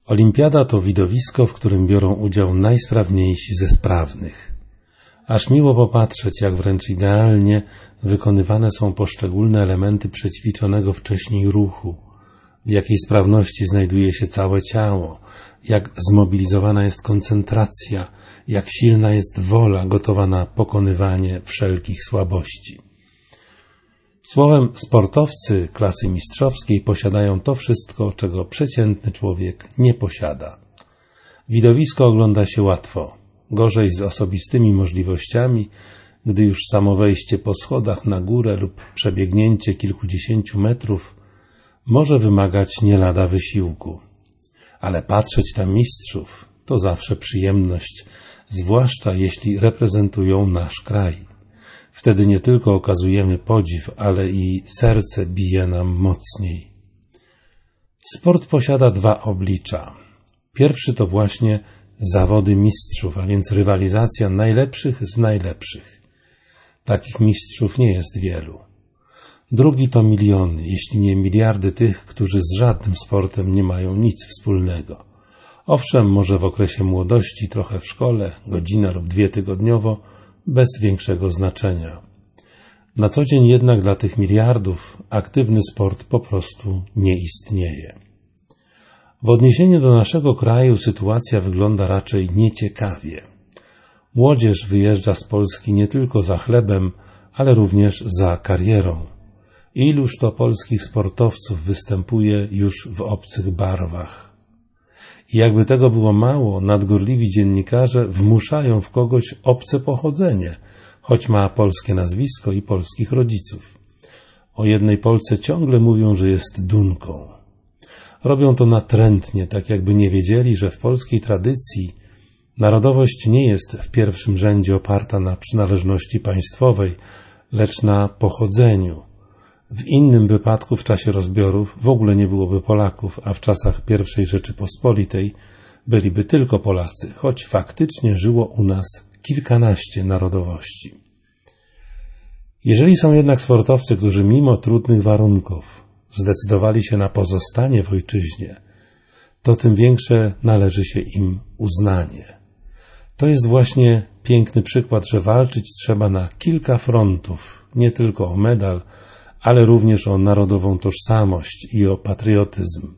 Olimpiada to widowisko, w którym biorą udział najsprawniejsi ze sprawnych. Aż miło popatrzeć, jak wręcz idealnie wykonywane są poszczególne elementy przećwiczonego wcześniej ruchu, w jakiej sprawności znajduje się całe ciało, jak zmobilizowana jest koncentracja, jak silna jest wola gotowa na pokonywanie wszelkich słabości. Słowem, sportowcy klasy mistrzowskiej posiadają to wszystko, czego przeciętny człowiek nie posiada. Widowisko ogląda się łatwo, gorzej z osobistymi możliwościami, gdy już samo wejście po schodach na górę lub przebiegnięcie kilkudziesięciu metrów może wymagać nie lada wysiłku. Ale patrzeć na mistrzów to zawsze przyjemność, zwłaszcza jeśli reprezentują nasz kraj. Wtedy nie tylko okazujemy podziw, ale i serce bije nam mocniej. Sport posiada dwa oblicza. Pierwszy to właśnie zawody mistrzów, a więc rywalizacja najlepszych z najlepszych. Takich mistrzów nie jest wielu. Drugi to miliony, jeśli nie miliardy tych, którzy z żadnym sportem nie mają nic wspólnego. Owszem, może w okresie młodości, trochę w szkole, godzinę lub dwie tygodniowo, bez większego znaczenia. Na co dzień jednak dla tych miliardów aktywny sport po prostu nie istnieje. W odniesieniu do naszego kraju sytuacja wygląda raczej nieciekawie. Młodzież wyjeżdża z Polski nie tylko za chlebem, ale również za karierą. Iluż to polskich sportowców występuje już w obcych barwach. I jakby tego było mało, nadgorliwi dziennikarze wmuszają w kogoś obce pochodzenie, choć ma polskie nazwisko i polskich rodziców. O jednej Polce ciągle mówią, że jest Dunką. Robią to natrętnie, tak jakby nie wiedzieli, że w polskiej tradycji narodowość nie jest w pierwszym rzędzie oparta na przynależności państwowej, lecz na pochodzeniu. W innym wypadku w czasie rozbiorów w ogóle nie byłoby Polaków, a w czasach I Rzeczypospolitej byliby tylko Polacy, choć faktycznie żyło u nas kilkanaście narodowości. Jeżeli są jednak sportowcy, którzy mimo trudnych warunków zdecydowali się na pozostanie w ojczyźnie, to tym większe należy się im uznanie. To jest właśnie piękny przykład, że walczyć trzeba na kilka frontów, nie tylko o medal, ale również o narodową tożsamość i o patriotyzm.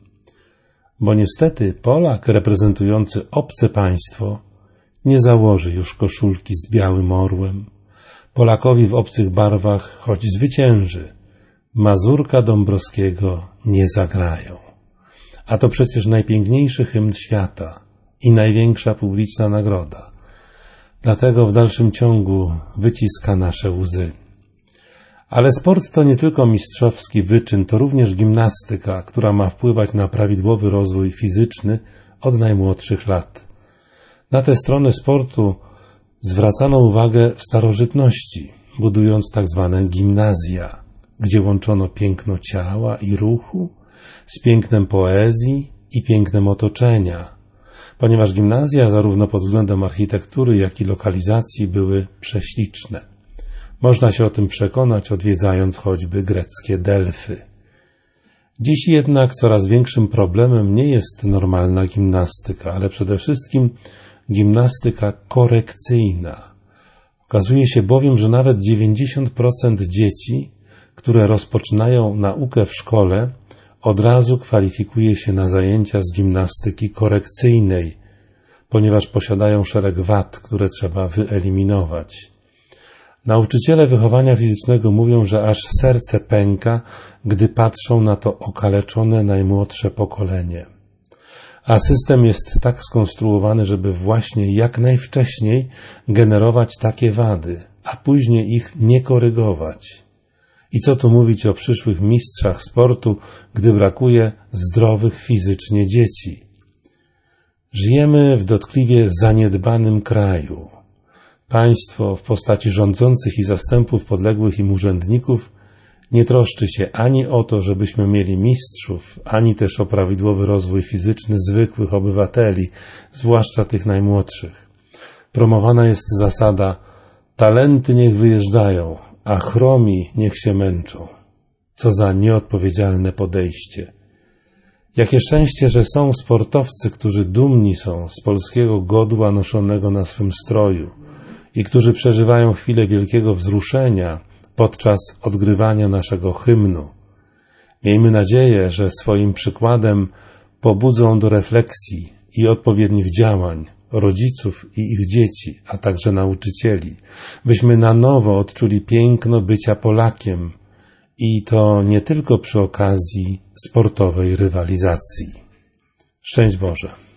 Bo niestety Polak reprezentujący obce państwo nie założy już koszulki z białym orłem. Polakowi w obcych barwach, choć zwycięży, Mazurka Dąbrowskiego nie zagrają. A to przecież najpiękniejszy hymn świata i największa publiczna nagroda. Dlatego w dalszym ciągu wyciska nasze łzy. Ale sport to nie tylko mistrzowski wyczyn, to również gimnastyka, która ma wpływać na prawidłowy rozwój fizyczny od najmłodszych lat. Na tę stronę sportu zwracano uwagę w starożytności, budując tak zwane gimnazja, gdzie łączono piękno ciała i ruchu z pięknem poezji i pięknem otoczenia, ponieważ gimnazja zarówno pod względem architektury, jak i lokalizacji były prześliczne. Można się o tym przekonać, odwiedzając choćby greckie Delfy. Dziś jednak coraz większym problemem nie jest normalna gimnastyka, ale przede wszystkim gimnastyka korekcyjna. Okazuje się bowiem, że nawet 90% dzieci, które rozpoczynają naukę w szkole, od razu kwalifikuje się na zajęcia z gimnastyki korekcyjnej, ponieważ posiadają szereg wad, które trzeba wyeliminować. Nauczyciele wychowania fizycznego mówią, że aż serce pęka, gdy patrzą na to okaleczone najmłodsze pokolenie. A system jest tak skonstruowany, żeby właśnie jak najwcześniej generować takie wady, a później ich nie korygować. I co tu mówić o przyszłych mistrzach sportu, gdy brakuje zdrowych fizycznie dzieci? Żyjemy w dotkliwie zaniedbanym kraju. Państwo w postaci rządzących i zastępów podległych im urzędników nie troszczy się ani o to, żebyśmy mieli mistrzów, ani też o prawidłowy rozwój fizyczny zwykłych obywateli, zwłaszcza tych najmłodszych. Promowana jest zasada talenty niech wyjeżdżają, a chromi niech się męczą. Co za nieodpowiedzialne podejście. Jakie szczęście, że są sportowcy, którzy dumni są z polskiego godła noszonego na swym stroju i którzy przeżywają chwilę wielkiego wzruszenia podczas odgrywania naszego hymnu. Miejmy nadzieję, że swoim przykładem pobudzą do refleksji i odpowiednich działań rodziców i ich dzieci, a także nauczycieli, byśmy na nowo odczuli piękno bycia Polakiem i to nie tylko przy okazji sportowej rywalizacji. Szczęść Boże!